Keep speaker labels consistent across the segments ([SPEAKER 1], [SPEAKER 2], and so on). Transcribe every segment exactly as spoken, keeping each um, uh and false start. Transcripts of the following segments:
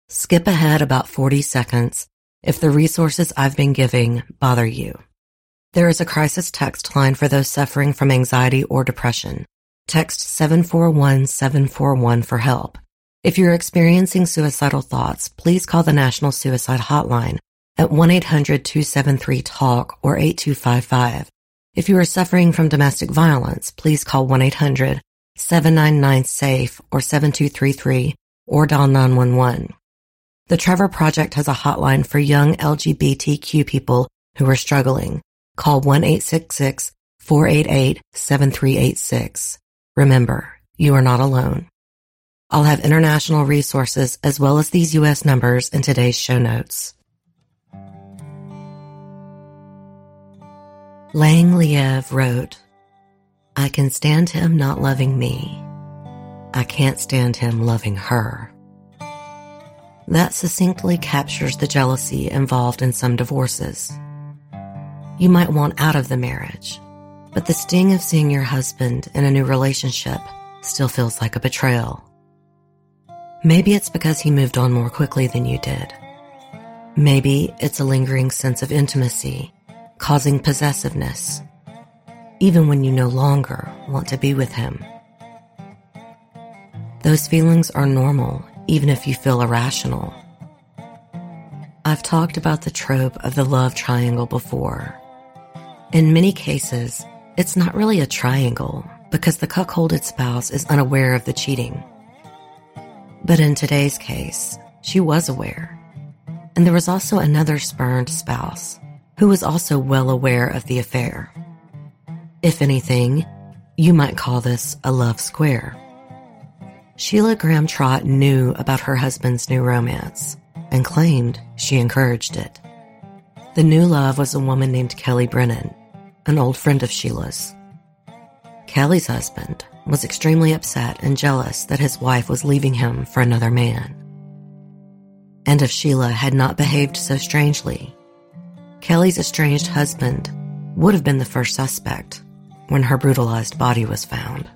[SPEAKER 1] Skip ahead about forty seconds if the resources I've been giving bother you. There is a crisis text line for those suffering from anxiety or depression. Text seven four one seven four one for help. If you're experiencing suicidal thoughts, please call the National Suicide Hotline at one eight hundred two seven three talk or eight two five five. If you are suffering from domestic violence, please call one eight hundred seven nine nine SAFE or seven two three three or dial nine one one. The Trevor Project has a hotline for young L G B T Q people who are struggling. Call one eight six six four eight eight seven three eight six. Remember, you are not alone. I'll have international resources as well as these U S numbers in today's show notes. Lang Liev wrote, I can stand him not loving me. I can't stand him loving her. That succinctly captures the jealousy involved in some divorces. You might want out of the marriage, but the sting of seeing your husband in a new relationship still feels like a betrayal. Maybe it's because he moved on more quickly than you did. Maybe it's a lingering sense of intimacy, causing possessiveness, even when you no longer want to be with him. Those feelings are normal, even if you feel irrational. I've talked about the trope of the love triangle before. In many cases, it's not really a triangle because the cuckolded spouse is unaware of the cheating. But in today's case, she was aware. And there was also another spurned spouse who was also well aware of the affair. If anything, you might call this a love square. Sheila Graham Trott knew about her husband's new romance and claimed she encouraged it. The new love was a woman named Kelly Brennan, an old friend of Sheila's. Kelly's husband was extremely upset and jealous that his wife was leaving him for another man. And if Sheila had not behaved so strangely, Kelly's estranged husband would have been the first suspect when her brutalized body was found.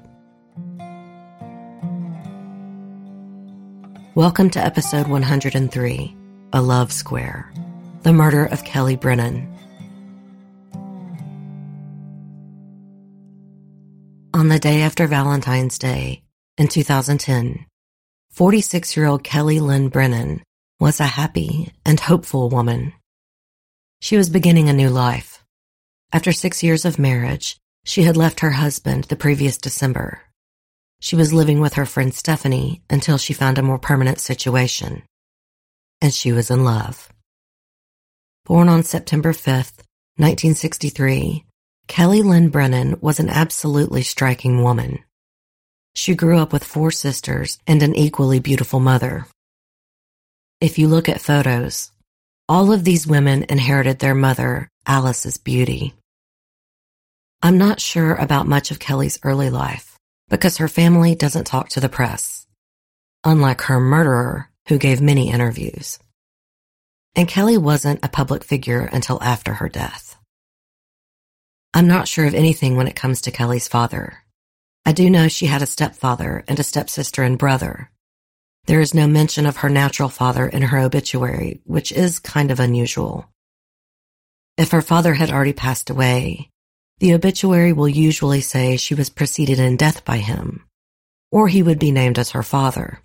[SPEAKER 1] Welcome to episode one hundred three, A Love Square, the murder of Kelly Brennan. On the day after Valentine's Day, in two thousand ten, forty-six-year-old Kelly Lynn Brennan was a happy and hopeful woman. She was beginning a new life. After six years of marriage, she had left her husband the previous December. She was living with her friend Stephanie until she found a more permanent situation. And she was in love. Born on September fifth, nineteen sixty-three, Kelly Lynn Brennan was an absolutely striking woman. She grew up with four sisters and an equally beautiful mother. If you look at photos, all of these women inherited their mother, Alice's beauty. I'm not sure about much of Kelly's early life because her family doesn't talk to the press, unlike her murderer, who gave many interviews. And Kelly wasn't a public figure until after her death. I'm not sure of anything when it comes to Kelly's father. I do know she had a stepfather and a stepsister and brother. There is no mention of her natural father in her obituary, which is kind of unusual. If her father had already passed away, the obituary will usually say she was preceded in death by him, or he would be named as her father.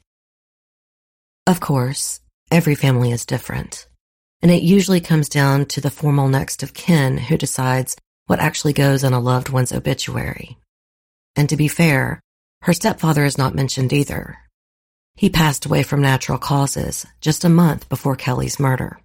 [SPEAKER 1] Of course, every family is different, and it usually comes down to the formal next of kin who decides what actually goes in a loved one's obituary. And to be fair, her stepfather is not mentioned either. He passed away from natural causes just a month before Kelly's murder.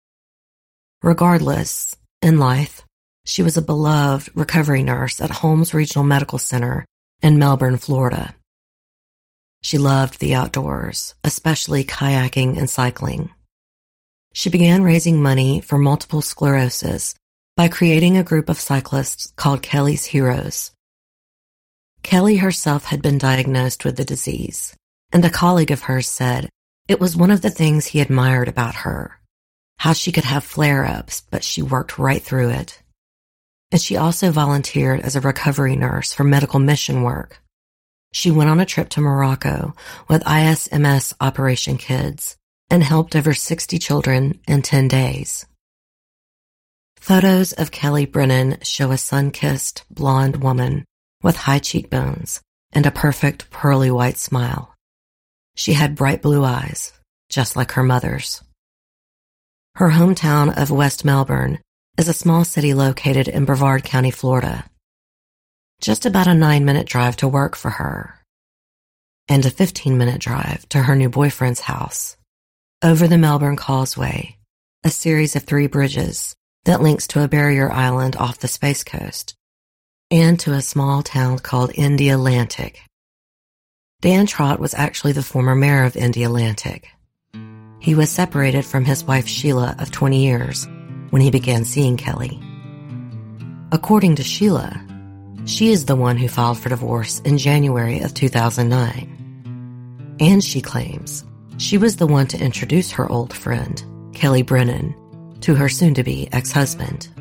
[SPEAKER 1] Regardless, in life, she was a beloved recovery nurse at Holmes Regional Medical Center in Melbourne, Florida. She loved the outdoors, especially kayaking and cycling. She began raising money for multiple sclerosis by creating a group of cyclists called Kelly's Heroes. Kelly herself had been diagnosed with the disease, and a colleague of hers said it was one of the things he admired about her, how she could have flare-ups, but she worked right through it. And she also volunteered as a recovery nurse for medical mission work. She went on a trip to Morocco with I S M S Operation Kids and helped over sixty children in ten days. Photos of Kelly Brennan show a sun-kissed, blonde woman with high cheekbones and a perfect pearly white smile. She had bright blue eyes, just like her mother's. Her hometown of West Melbourne is a small city located in Brevard County, Florida. Just about a nine-minute drive to work for her, and a fifteen-minute drive to her new boyfriend's house. Over the Melbourne Causeway, a series of three bridges that links to a barrier island off the Space Coast, and to a small town called Indialantic. Dan Trott was actually the former mayor of Indialantic. He was separated from his wife Sheila of twenty years when he began seeing Kelly. According to Sheila, she is the one who filed for divorce in January of two thousand nine. And she claims she was the one to introduce her old friend, Kelly Brennan, to her soon-to-be ex-husband.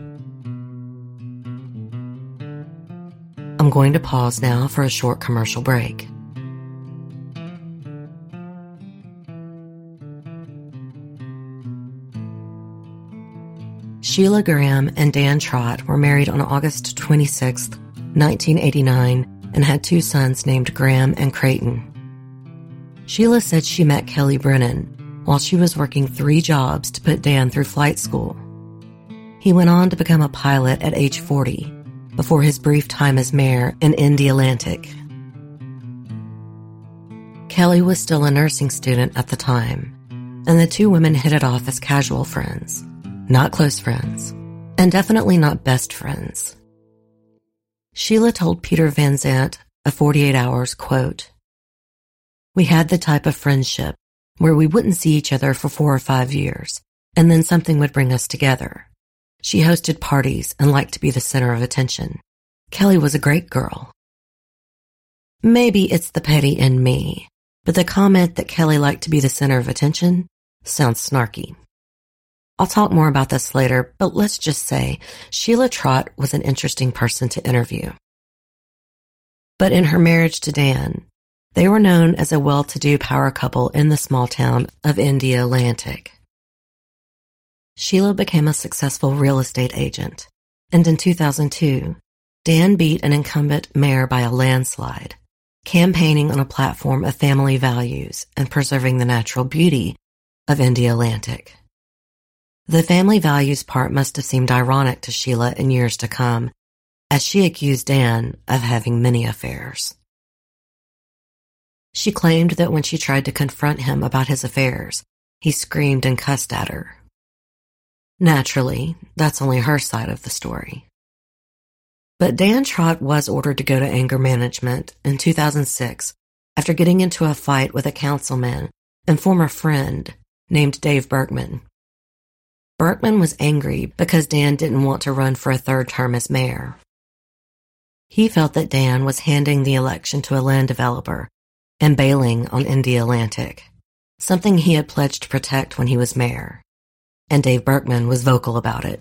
[SPEAKER 1] I'm going to pause now for a short commercial break. Sheila Graham and Dan Trott were married on August twenty-sixth, nineteen eighty-nine, and had two sons named Graham and Creighton. Sheila said she met Kelly Brennan while she was working three jobs to put Dan through flight school. He went on to become a pilot at age forty, before his brief time as mayor in Indialantic. Kelly was still a nursing student at the time, and the two women hit it off as casual friends, not close friends, and definitely not best friends. Sheila told Peter Van Zandt of forty-eight hours, quote, "We had the type of friendship where we wouldn't see each other for four or five years, and then something would bring us together. She hosted parties and liked to be the center of attention. Kelly was a great girl." Maybe it's the petty in me, but the comment that Kelly liked to be the center of attention sounds snarky. I'll talk more about this later, but let's just say Sheila Trott was an interesting person to interview. But in her marriage to Dan, they were known as a well-to-do power couple in the small town of Indialantic. Sheila became a successful real estate agent, and in two thousand two, Dan beat an incumbent mayor by a landslide, campaigning on a platform of family values and preserving the natural beauty of Indialantic. The family values part must have seemed ironic to Sheila in years to come, as she accused Dan of having many affairs. She claimed that when she tried to confront him about his affairs, he screamed and cussed at her. Naturally, that's only her side of the story. But Dan Trott was ordered to go to anger management in two thousand six after getting into a fight with a councilman and former friend named Dave Berkman. Berkman was angry because Dan didn't want to run for a third term as mayor. He felt that Dan was handing the election to a land developer and bailing on Indialantic, something he had pledged to protect when he was mayor. And Dave Berkman was vocal about it.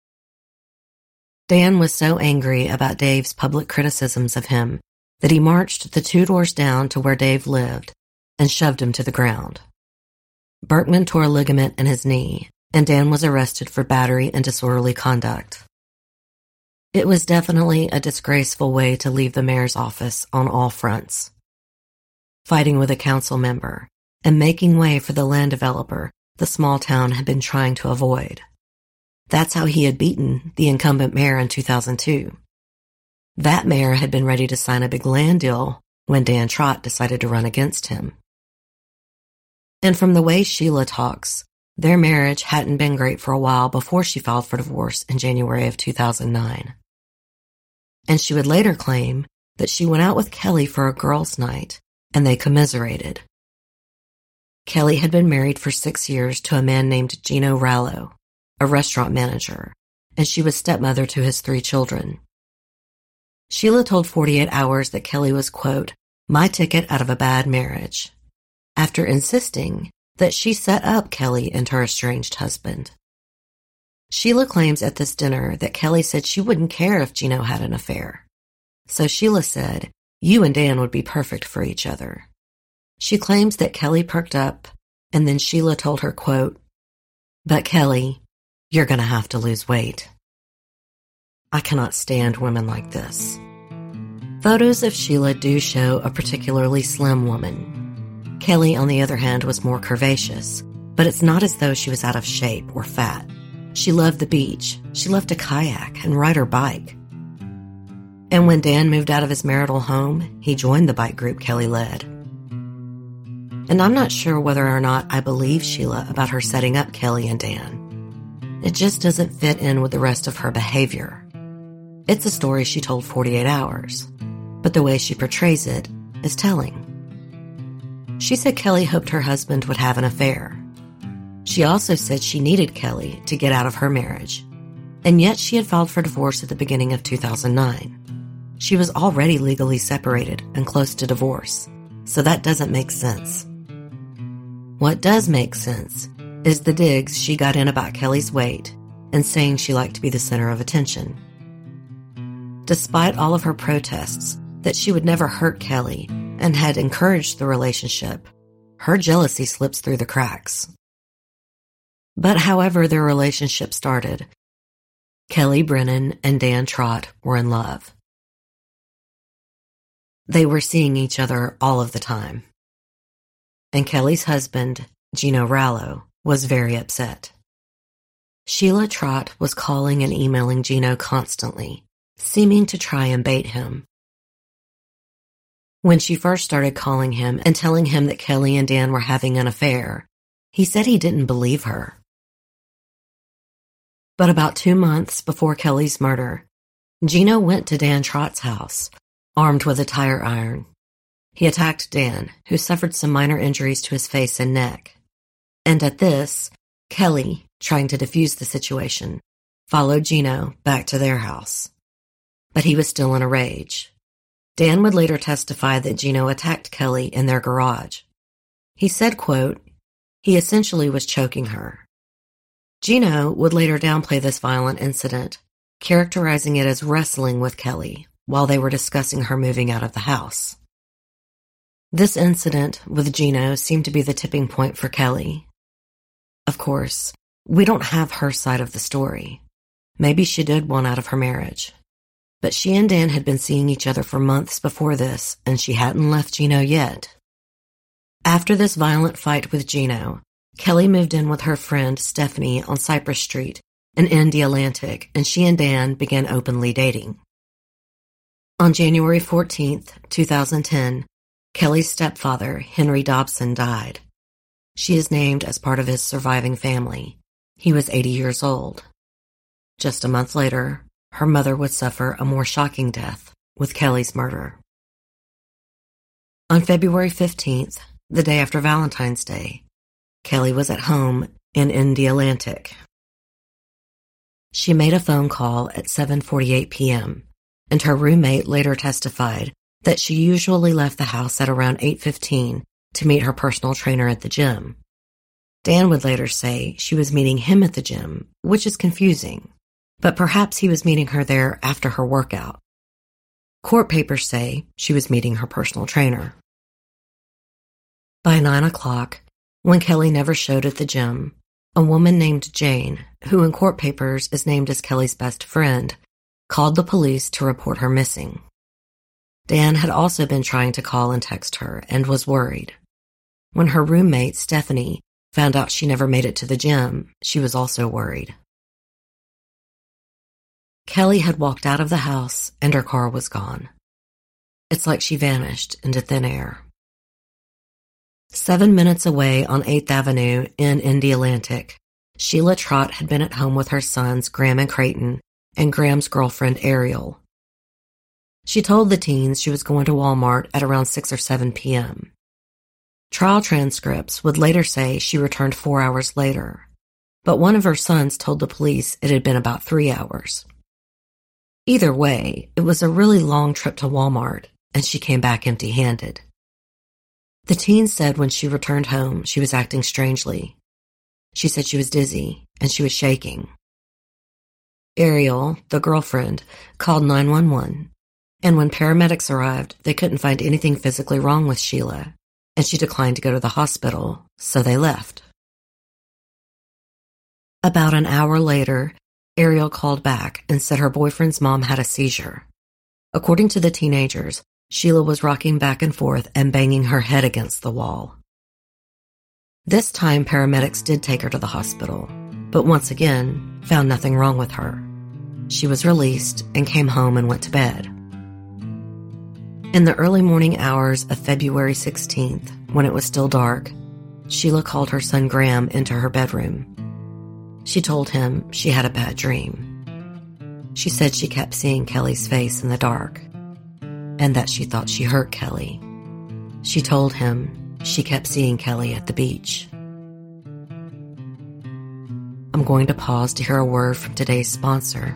[SPEAKER 1] Dan was so angry about Dave's public criticisms of him that he marched the two doors down to where Dave lived and shoved him to the ground. Berkman tore a ligament in his knee, and Dan was arrested for battery and disorderly conduct. It was definitely a disgraceful way to leave the mayor's office on all fronts. Fighting with a council member and making way for the land developer the small town had been trying to avoid. That's how he had beaten the incumbent mayor in two thousand two. That mayor had been ready to sign a big land deal when Dan Trott decided to run against him. And from the way Sheila talks, their marriage hadn't been great for a while before she filed for divorce in January of two thousand nine. And she would later claim that she went out with Kelly for a girls' night, and they commiserated. Kelly had been married for six years to a man named Gino Rallo, a restaurant manager, and she was stepmother to his three children. Sheila told forty-eight hours that Kelly was, quote, "my ticket out of a bad marriage," after insisting that she set up Kelly and her estranged husband. Sheila claims at this dinner that Kelly said she wouldn't care if Gino had an affair. So Sheila said, "You and Dan would be perfect for each other." She claims that Kelly perked up and then Sheila told her, quote, "But Kelly, you're going to have to lose weight. I cannot stand women like this." Photos of Sheila do show a particularly slim woman. Kelly, on the other hand, was more curvaceous, but it's not as though she was out of shape or fat. She loved the beach. She loved to kayak and ride her bike. And when Dan moved out of his marital home, he joined the bike group Kelly led. And I'm not sure whether or not I believe Sheila about her setting up Kelly and Dan. It just doesn't fit in with the rest of her behavior. It's a story she told forty-eight hours, but the way she portrays it is telling. She said Kelly hoped her husband would have an affair. She also said she needed Kelly to get out of her marriage, and yet she had filed for divorce at the beginning of two thousand nine. She was already legally separated and close to divorce, so that doesn't make sense. What does make sense is the digs she got in about Kelly's weight and saying she liked to be the center of attention. Despite all of her protests that she would never hurt Kelly and had encouraged the relationship, her jealousy slips through the cracks. But however their relationship started, Kelly Brennan and Dan Trott were in love. They were seeing each other all of the time. And Kelly's husband, Gino Rallo, was very upset. Sheila Trott was calling and emailing Gino constantly, seeming to try and bait him. When she first started calling him and telling him that Kelly and Dan were having an affair, he said he didn't believe her. But about two months before Kelly's murder, Gino went to Dan Trott's house, armed with a tire iron. He attacked Dan, who suffered some minor injuries to his face and neck. And at this, Kelly, trying to defuse the situation, followed Gino back to their house. But he was still in a rage. Dan would later testify that Gino attacked Kelly in their garage. He said, quote, "He essentially was choking her." Gino would later downplay this violent incident, characterizing it as wrestling with Kelly while they were discussing her moving out of the house. This incident with Gino seemed to be the tipping point for Kelly. Of course, we don't have her side of the story. Maybe she did want out of her marriage. But she and Dan had been seeing each other for months before this, and she hadn't left Gino yet. After this violent fight with Gino, Kelly moved in with her friend Stephanie on Cypress Street in Indialantic, and she and Dan began openly dating. On January fourteenth, two thousand ten, Kelly's stepfather, Henry Dobson, died. She is named as part of his surviving family. He was eighty years old. Just a month later, her mother would suffer a more shocking death with Kelly's murder. On February fifteenth, the day after Valentine's Day, Kelly was at home in Indialantic. She made a phone call at seven forty-eight p.m., and her roommate later testified that she usually left the house at around eight fifteen to meet her personal trainer at the gym. Dan would later say she was meeting him at the gym, which is confusing, but perhaps he was meeting her there after her workout. Court papers say she was meeting her personal trainer. By nine o'clock, when Kelly never showed at the gym, a woman named Jane, who in court papers is named as Kelly's best friend, called the police to report her missing. Dan had also been trying to call and text her and was worried. When her roommate, Stephanie, found out she never made it to the gym, she was also worried. Kelly had walked out of the house and her car was gone. It's like she vanished into thin air. Seven minutes away on eighth Avenue in Indialantic, Sheila Trott had been at home with her sons, Graham and Creighton, and Graham's girlfriend, Ariel. She told the teens she was going to Walmart at around six or seven p.m. Trial transcripts would later say she returned four hours later, but one of her sons told the police it had been about three hours. Either way, it was a really long trip to Walmart, and she came back empty-handed. The teens said when she returned home, she was acting strangely. She said she was dizzy, and she was shaking. Ariel, the girlfriend, called nine one one, and when paramedics arrived, they couldn't find anything physically wrong with Sheila, and she declined to go to the hospital, so they left. About an hour later, Ariel called back and said her boyfriend's mom had a seizure. According to the teenagers, Sheila was rocking back and forth and banging her head against the wall. This time, paramedics did take her to the hospital, but once again, found nothing wrong with her. She was released and came home and went to bed. In the early morning hours of February sixteenth, when it was still dark, Sheila called her son Graham into her bedroom. She told him she had a bad dream. She said she kept seeing Kelly's face in the dark, and that she thought she hurt Kelly. She told him she kept seeing Kelly at the beach. I'm going to pause to hear a word from today's sponsor.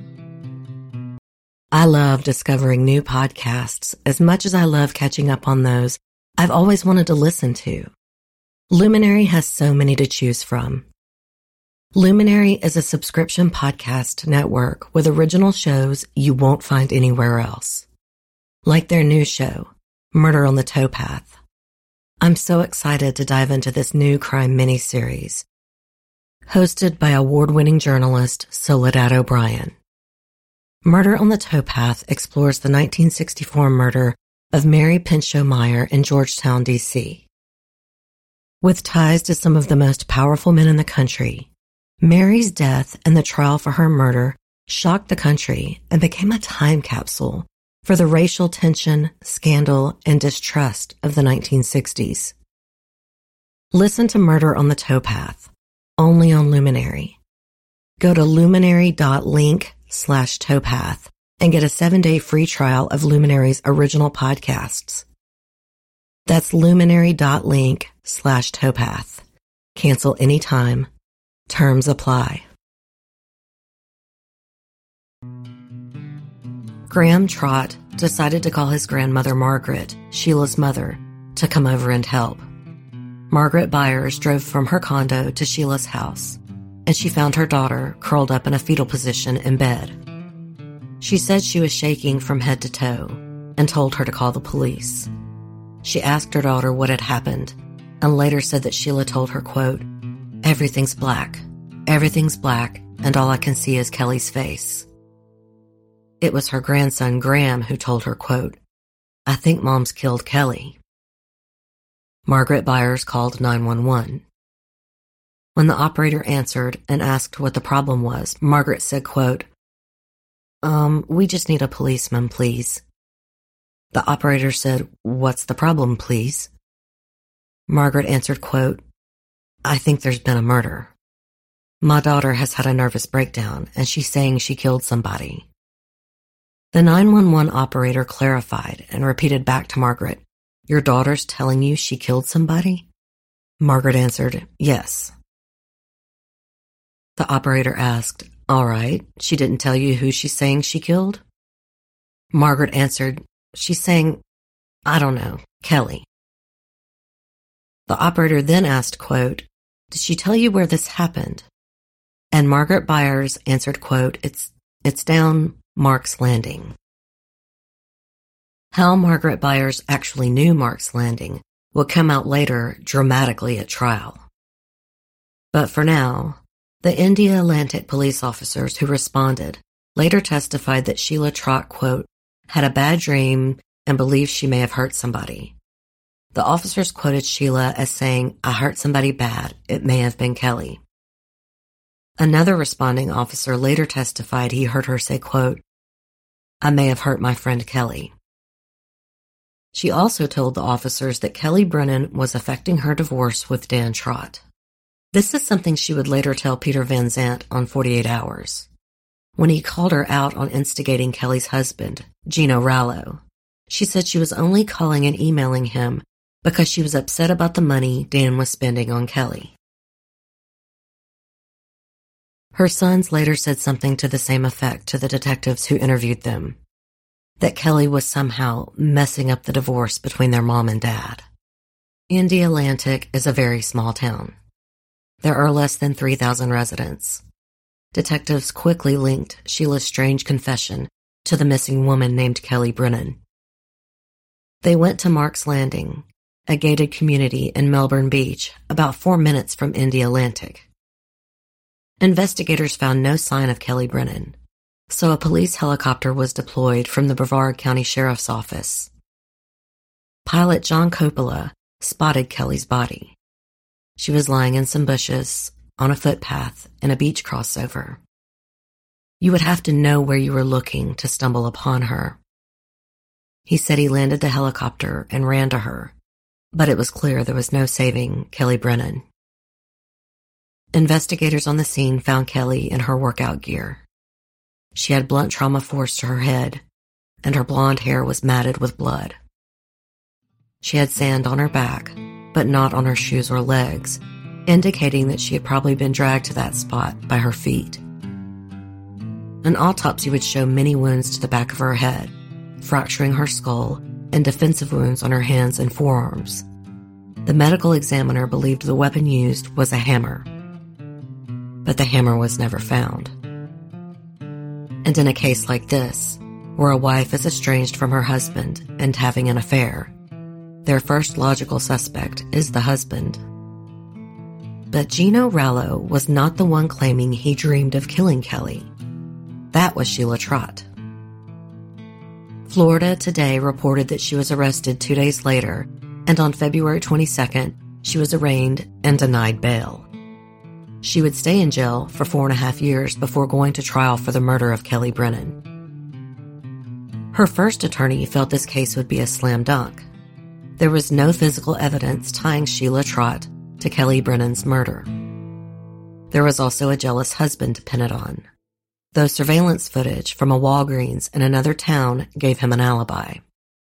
[SPEAKER 1] I love discovering new podcasts as much as I love catching up on those I've always wanted to listen to. Luminary has so many to choose from. Luminary is a subscription podcast network with original shows you won't find anywhere else. Like their new show, Murder on the Towpath. I'm so excited to dive into this new crime miniseries, hosted by award-winning journalist Soledad O'Brien. Murder on the Towpath explores the nineteen sixty-four murder of Mary Pinchot Meyer in Georgetown, D C With ties to some of the most powerful men in the country, Mary's death and the trial for her murder shocked the country and became a time capsule for the racial tension, scandal, and distrust of the nineteen sixties. Listen to Murder on the Towpath, only on Luminary. Go to luminary.link slash towpath and get a seven-day free trial of Luminary's original podcasts. That's luminary.link slash towpath. Cancel anytime. Terms apply. Graham Trott decided to call his grandmother Margaret, Sheila's mother, to come over and help. Margaret Byers drove from her condo to Sheila's house, and she found her daughter curled up in a fetal position in bed. She said she was shaking from head to toe and told her to call the police. She asked her daughter what had happened and later said that Sheila told her, quote, "Everything's black. Everything's black, and all I can see is Kelly's face." It was her grandson, Graham, who told her, quote, "I think Mom's killed Kelly." Margaret Byers called nine one one. When the operator answered and asked what the problem was, Margaret said, quote, Um, we just need a policeman, please." The operator said, "What's the problem, please?" Margaret answered, quote, "I think there's been a murder. My daughter has had a nervous breakdown, and she's saying she killed somebody." The nine one one operator clarified and repeated back to Margaret, "Your daughter's telling you she killed somebody?" Margaret answered, "Yes." The operator asked, "All right, she didn't tell you who she's saying she killed?" Margaret answered, "She's saying, I don't know, Kelly." The operator then asked, quote, "Did she tell you where this happened?" And Margaret Byers answered, quote, It's it's down Mark's Landing." How Margaret Byers actually knew Mark's Landing would come out later dramatically at trial. But for now, the India Atlantic police officers who responded later testified that Sheila Trott, quote, "had a bad dream and believed she may have hurt somebody." The officers quoted Sheila as saying, "I hurt somebody bad. It may have been Kelly." Another responding officer later testified he heard her say, quote, "I may have hurt my friend Kelly." She also told the officers that Kelly Brennan was affecting her divorce with Dan Trott. This is something she would later tell Peter Van Zandt on forty-eight hours. When he called her out on instigating Kelly's husband, Gino Rallo, she said she was only calling and emailing him because she was upset about the money Dan was spending on Kelly. Her sons later said something to the same effect to the detectives who interviewed them, that Kelly was somehow messing up the divorce between their mom and dad. India Atlantic is a very small town. There are less than three thousand residents. Detectives quickly linked Sheila's strange confession to the missing woman named Kelly Brennan. They went to Mark's Landing, a gated community in Melbourne Beach, about four minutes from Indialantic. Investigators found no sign of Kelly Brennan, so a police helicopter was deployed from the Brevard County Sheriff's Office. Pilot John Coppola spotted Kelly's body. She was lying in some bushes, on a footpath, in a beach crossover. You would have to know where you were looking to stumble upon her. He said he landed the helicopter and ran to her, but it was clear there was no saving Kelly Brennan. Investigators on the scene found Kelly in her workout gear. She had blunt trauma force to her head, and her blonde hair was matted with blood. She had sand on her back, but not on her shoes or legs, indicating that she had probably been dragged to that spot by her feet. An autopsy would show many wounds to the back of her head, fracturing her skull, and defensive wounds on her hands and forearms. The medical examiner believed the weapon used was a hammer, but the hammer was never found. And in a case like this, where a wife is estranged from her husband and having an affair, their first logical suspect is the husband. But Gino Rallo was not the one claiming he dreamed of killing Kelly. That was Sheila Trott. Florida Today reported that she was arrested two days later, and on February twenty-second, she was arraigned and denied bail. She would stay in jail for four and a half years before going to trial for the murder of Kelly Brennan. Her first attorney felt this case would be a slam dunk. There was no physical evidence tying Sheila Trott to Kelly Brennan's murder. There was also a jealous husband to pin it on, though surveillance footage from a Walgreens in another town gave him an alibi.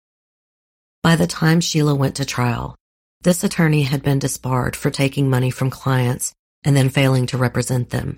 [SPEAKER 1] By the time Sheila went to trial, this attorney had been disbarred for taking money from clients and then failing to represent them.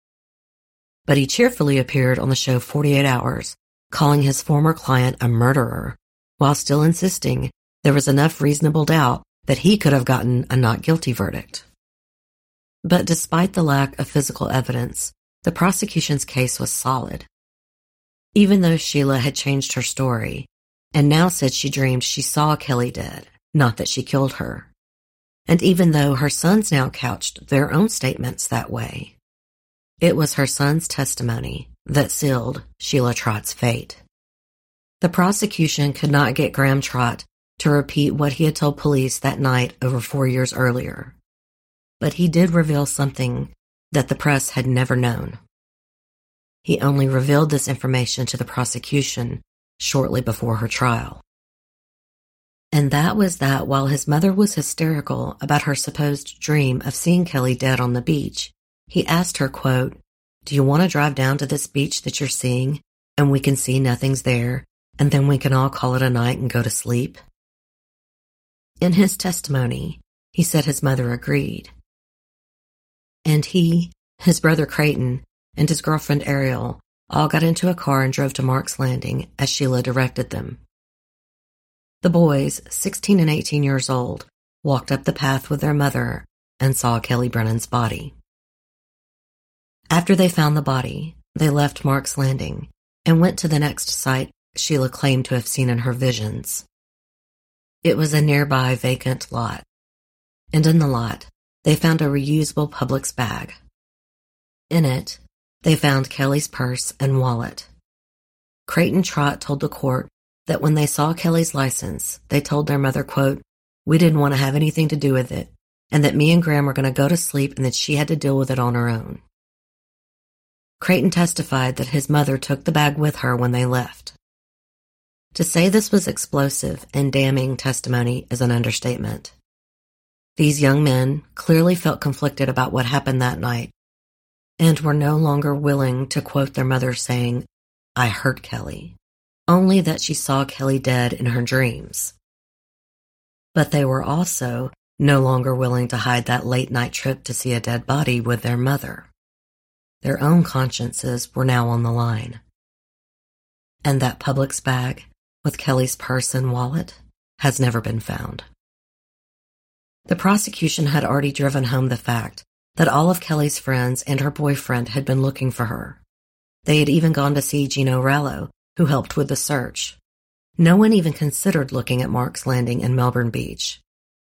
[SPEAKER 1] But he cheerfully appeared on the show forty-eight hours, calling his former client a murderer, while still insisting there was enough reasonable doubt that he could have gotten a not guilty verdict. But despite the lack of physical evidence, the prosecution's case was solid. Even though Sheila had changed her story, and now said she dreamed she saw Kelly dead, not that she killed her, and even though her sons now couched their own statements that way, it was her son's testimony that sealed Sheila Trott's fate. The prosecution could not get Graham Trott to repeat what he had told police that night over four years earlier, but he did reveal something that the press had never known. He only revealed this information to the prosecution shortly before her trial. And that was that while his mother was hysterical about her supposed dream of seeing Kelly dead on the beach, he asked her, quote, "Do you want to drive down to this beach that you're seeing, and we can see nothing's there, and then we can all call it a night and go to sleep?" In his testimony, he said his mother agreed. And he, his brother Creighton, and his girlfriend Ariel all got into a car and drove to Mark's Landing as Sheila directed them. The boys, sixteen and eighteen years old, walked up the path with their mother and saw Kelly Brennan's body. After they found the body, they left Mark's Landing and went to the next site Sheila claimed to have seen in her visions. It was a nearby vacant lot, and in the lot, they found a reusable Publix bag. In it, they found Kelly's purse and wallet. Creighton Trott told the court that when they saw Kelly's license, they told their mother, quote, "We didn't want to have anything to do with it, and that me and Graham were going to go to sleep and that she had to deal with it on her own." Creighton testified that his mother took the bag with her when they left. To say this was explosive and damning testimony is an understatement. These young men clearly felt conflicted about what happened that night and were no longer willing to quote their mother saying, "I hurt Kelly," only that she saw Kelly dead in her dreams. But they were also no longer willing to hide that late-night trip to see a dead body with their mother. Their own consciences were now on the line. And that Publix bag with Kelly's purse and wallet has never been found. The prosecution had already driven home the fact that all of Kelly's friends and her boyfriend had been looking for her. They had even gone to see Gino Rallo, who helped with the search. No one even considered looking at Mark's Landing and Melbourne Beach,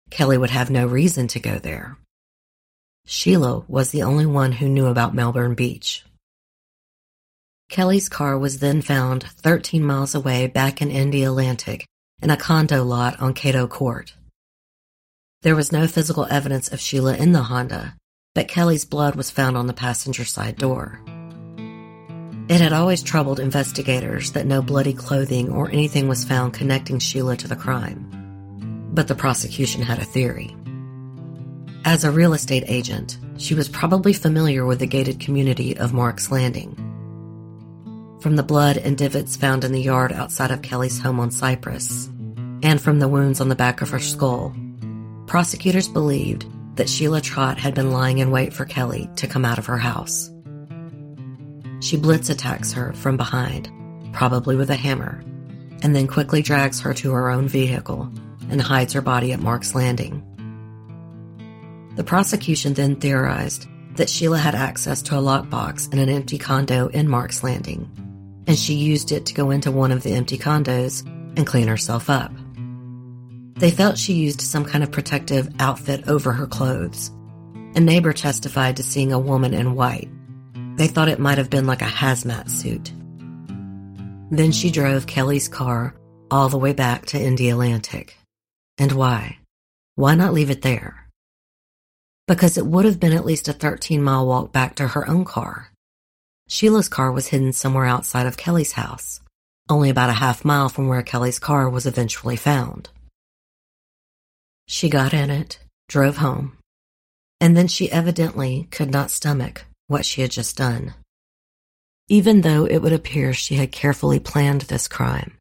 [SPEAKER 1] Kelly would have no reason to go there. Sheila was the only one who knew about Melbourne Beach. Kelly's car was then found thirteen miles away back in Indialantic in a condo lot on Cato Court. There was no physical evidence of Sheila in the Honda, but Kelly's blood was found on the passenger side door. It had always troubled investigators that no bloody clothing or anything was found connecting Sheila to the crime. But the prosecution had a theory. As a real estate agent, she was probably familiar with the gated community of Mark's Landing. From the blood and divots found in the yard outside of Kelly's home on Cypress, and from the wounds on the back of her skull, prosecutors believed that Sheila Trott had been lying in wait for Kelly to come out of her house. She blitz attacks her from behind, probably with a hammer, and then quickly drags her to her own vehicle and hides her body at Mark's Landing. The prosecution then theorized that Sheila had access to a lockbox in an empty condo in Mark's Landing, and she used it to go into one of the empty condos and clean herself up. They felt she used some kind of protective outfit over her clothes. A neighbor testified to seeing a woman in white. They thought it might have been like a hazmat suit. Then she drove Kelly's car all the way back to Indialantic. And why? Why not leave it there? Because it would have been at least a thirteen-mile walk back to her own car. Sheila's car was hidden somewhere outside of Kelly's house, only about a half mile from where Kelly's car was eventually found. She got in it, drove home, and then she evidently could not stomach what she had just done, even though it would appear she had carefully planned this crime.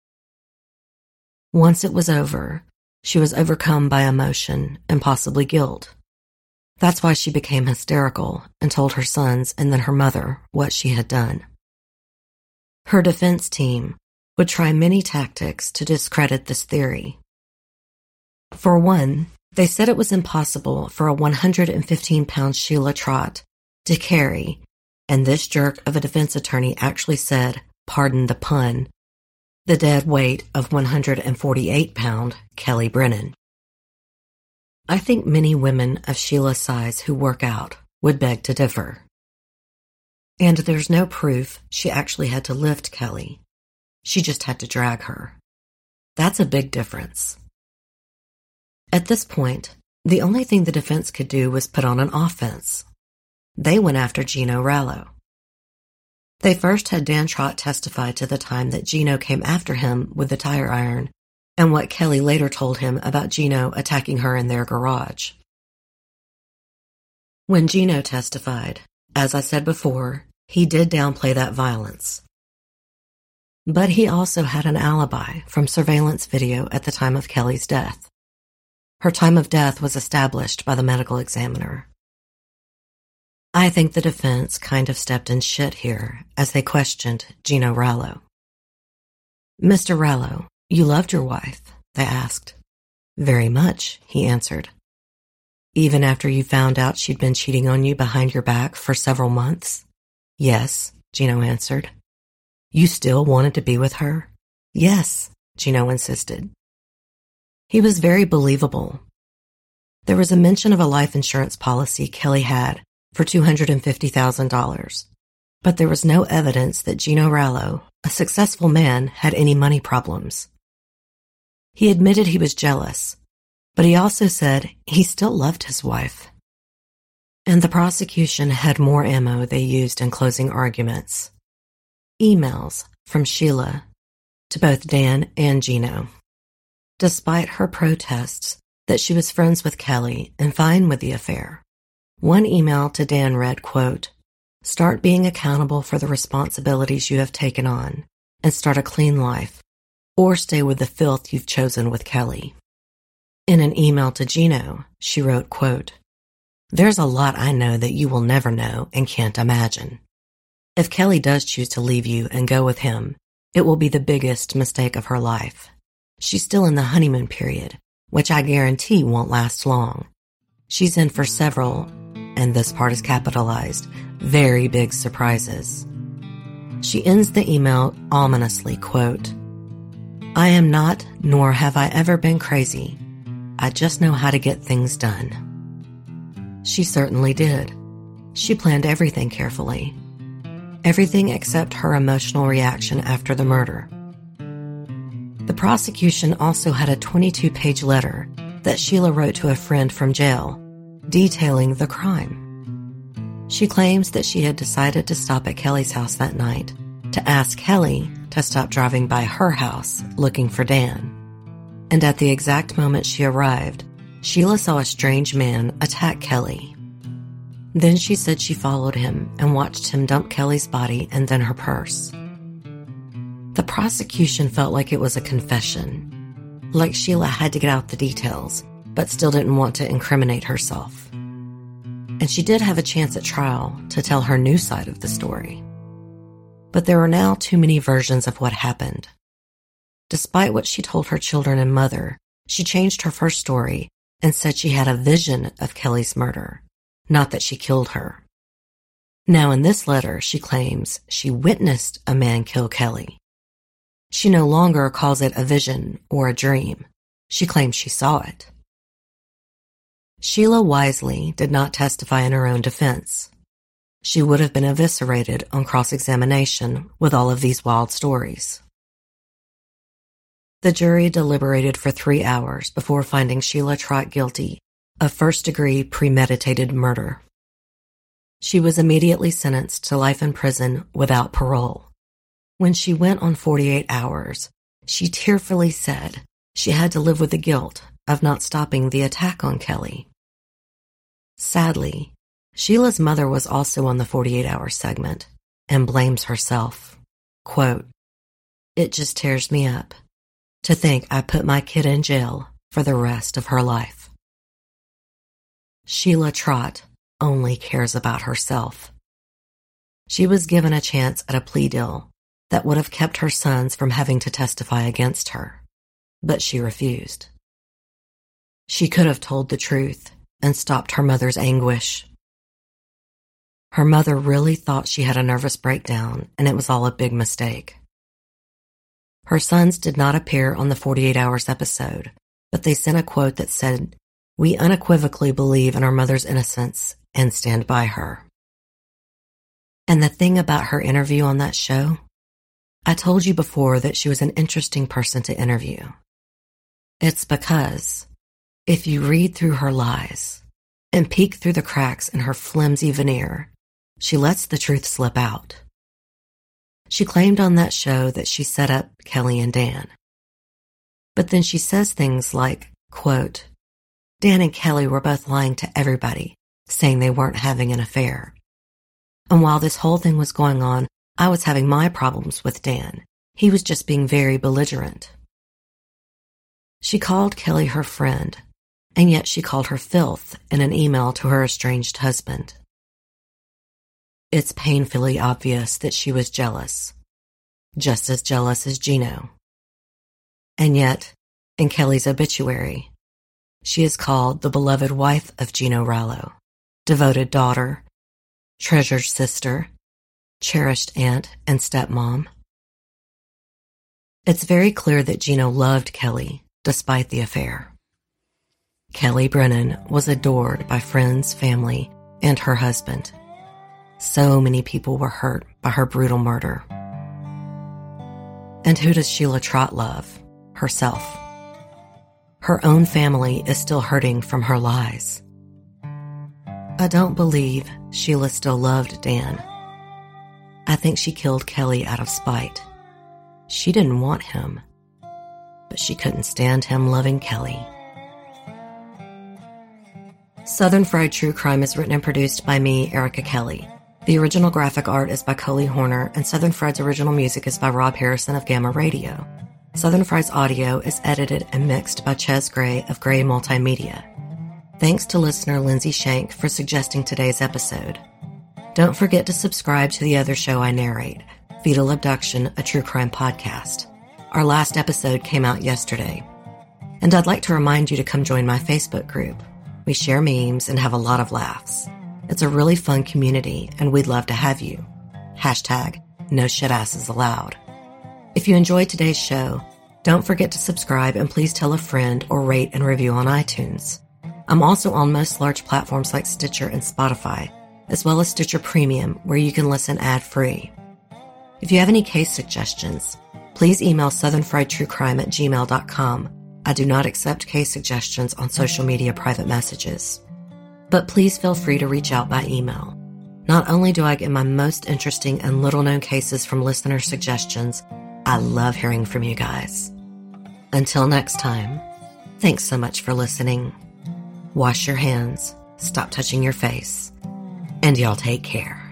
[SPEAKER 1] Once it was over, she was overcome by emotion and possibly guilt. That's why she became hysterical and told her sons and then her mother what she had done. Her defense team would try many tactics to discredit this theory. For one, they said it was impossible for a one hundred fifteen pound Sheila Trott to carry, and this jerk of a defense attorney actually said, pardon the pun, the dead weight of one hundred forty-eight pound Kelly Brennan. I think many women of Sheila's size who work out would beg to differ. And there's no proof she actually had to lift Kelly. She just had to drag her. That's a big difference. At this point, the only thing the defense could do was put on an offense. They went after Gino Rallo. They first had Dan Trott testify to the time that Gino came after him with the tire iron and what Kelly later told him about Gino attacking her in their garage. When Gino testified, as I said before, he did downplay that violence. But he also had an alibi from surveillance video at the time of Kelly's death. Her time of death was established by the medical examiner. I think the defense kind of stepped in shit here as they questioned Gino Rallo. Mister Rallo, you loved your wife, they asked. Very much, he answered. Even after you found out she'd been cheating on you behind your back for several months? Yes, Gino answered. You still wanted to be with her? Yes, Gino insisted. He was very believable. There was a mention of a life insurance policy Kelly had for two hundred fifty thousand dollars, but there was no evidence that Gino Rallo, a successful man, had any money problems. He admitted he was jealous, but he also said he still loved his wife. And the prosecution had more ammo they used in closing arguments. Emails from Sheila to both Dan and Gino. Despite her protests that she was friends with Kelly and fine with the affair, one email to Dan read, quote, "Start being accountable for the responsibilities you have taken on and start a clean life, or stay with the filth you've chosen with Kelly." In an email to Gino, she wrote, quote, "There's a lot I know that you will never know and can't imagine. If Kelly does choose to leave you and go with him, it will be the biggest mistake of her life. She's still in the honeymoon period, which I guarantee won't last long. She's in for several, and this part is capitalized, very big surprises." She ends the email ominously, quote, "I am not, nor have I ever been crazy. I just know how to get things done. She certainly did. She planned everything carefully. Everything except her emotional reaction after the murder. The prosecution also had a twenty-two page letter that Sheila wrote to a friend from jail, detailing the crime. She claims that she had decided to stop at Kelly's house that night to ask Kelly to stop driving by her house looking for Dan. And at the exact moment she arrived, Sheila saw a strange man attack Kelly. Then she said she followed him and watched him dump Kelly's body and then her purse. The prosecution felt like it was a confession, like Sheila had to get out the details, but still didn't want to incriminate herself. And she did have a chance at trial to tell her new side of the story. But there were now too many versions of what happened. Despite what she told her children and mother, she changed her first story and said she had a vision of Kelly's murder, not that she killed her. Now in this letter, she claims she witnessed a man kill Kelly. She no longer calls it a vision or a dream. She claims she saw it. Sheila wisely did not testify in her own defense. She would have been eviscerated on cross-examination with all of these wild stories. The jury deliberated for three hours before finding Sheila Trott guilty of first-degree premeditated murder. She was immediately sentenced to life in prison without parole. When she went on forty-eight hours, she tearfully said she had to live with the guilt of not stopping the attack on Kelly. Sadly, Sheila's mother was also on the forty-eight hour segment and blames herself. Quote, "It just tears me up to think I put my kid in jail for the rest of her life." Sheila Trott only cares about herself. She was given a chance at a plea deal that would have kept her sons from having to testify against her, but she refused. She could have told the truth and stopped her mother's anguish. Her mother really thought she had a nervous breakdown, and it was all a big mistake. Her sons did not appear on the forty-eight hours episode, but they sent a quote that said, "We unequivocally believe in our mother's innocence and stand by her." And the thing about her interview on that show, I told you before that she was an interesting person to interview. It's because if you read through her lies and peek through the cracks in her flimsy veneer, she lets the truth slip out. She claimed on that show that she set up Kelly and Dan. But then she says things like, quote, "Dan and Kelly were both lying to everybody, saying they weren't having an affair. And while this whole thing was going on, I was having my problems with Dan. He was just being very belligerent." She called Kelly her friend, and yet she called her filth in an email to her estranged husband. It's painfully obvious that she was jealous, just as jealous as Gino. And yet, in Kelly's obituary, she is called the beloved wife of Gino Rallo, devoted daughter, treasured sister, cherished aunt and stepmom. It's very clear that Gino loved Kelly despite the affair. Kelly Brennan was adored by friends, family, and her husband. So many people were hurt by her brutal murder. And who does Sheila Trott love? Herself. Her own family is still hurting from her lies. I don't believe Sheila still loved Dan. I think she killed Kelly out of spite. She didn't want him, but she couldn't stand him loving Kelly. Southern Fried True Crime is written and produced by me, Erica Kelly. The original graphic art is by Coley Horner, and Southern Fried's original music is by Rob Harrison of Gamma Radio. Southern Fried's audio is edited and mixed by Ches Gray of Gray Multimedia. Thanks to listener Lindsay Shank for suggesting today's episode. Don't forget to subscribe to the other show I narrate, Fetal Abduction, a true crime podcast. Our last episode came out yesterday. And I'd like to remind you to come join my Facebook group. We share memes and have a lot of laughs. It's a really fun community, and we'd love to have you. Hashtag no shit asses allowed. If you enjoyed today's show, Don't forget to subscribe and please tell a friend or rate and review on iTunes. I'm also on most large platforms like Stitcher and Spotify, as well as Stitcher Premium, where you can listen ad-free. If you have any case suggestions, please email southern fried true crime at gmail dot com. I do not accept case suggestions on social media private messages. But please feel free to reach out by email. Not only do I get my most interesting and little-known cases from listener suggestions, I love hearing from you guys. Until next time, thanks so much for listening. Wash your hands, stop touching your face, and y'all take care.